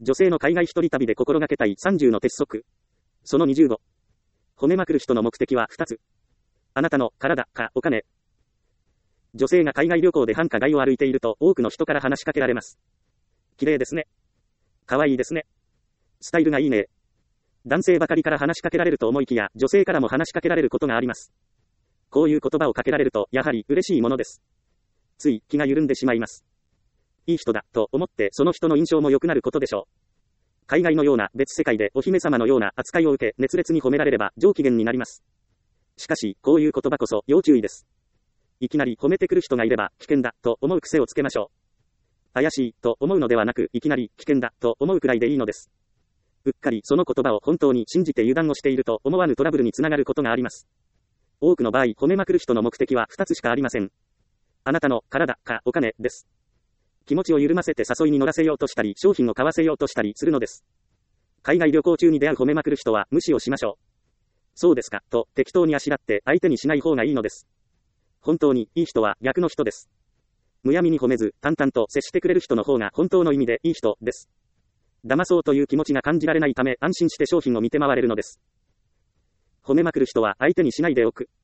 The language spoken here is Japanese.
女性の海外一人旅で心がけたい30の鉄則。その25。褒めまくる人の目的は2つ。あなたの体かお金。女性が海外旅行で繁華街を歩いていると多くの人から話しかけられます。綺麗ですね。可愛いですね。スタイルがいいね。男性ばかりから話しかけられると思いきや、女性からも話しかけられることがあります。こういう言葉をかけられると、やはり嬉しいものです。つい気が緩んでしまいます。いい人だと思ってその人の印象も良くなることでしょう。海外のような別世界でお姫様のような扱いを受け熱烈に褒められれば上機嫌になります。しかし、こういう言葉こそ要注意です。いきなり褒めてくる人がいれば危険だと思う癖をつけましょう。怪しいと思うのではなく、いきなり危険だと思うくらいでいいのです。うっかりその言葉を本当に信じて油断をしていると思わぬトラブルにつながることがあります。多くの場合、褒めまくる人の目的は2つしかありません。あなたの体かお金です。気持ちを緩ませて誘いに乗らせようとしたり、商品を買わせようとしたりするのです。海外旅行中に出会う褒めまくる人は無視をしましょう。そうですか、と適当にあしらって相手にしない方がいいのです。本当にいい人は逆の人です。むやみに褒めず、淡々と接してくれる人の方が本当の意味でいい人です。騙そうという気持ちが感じられないため安心して商品を見て回れるのです。褒めまくる人は相手にしないでおく。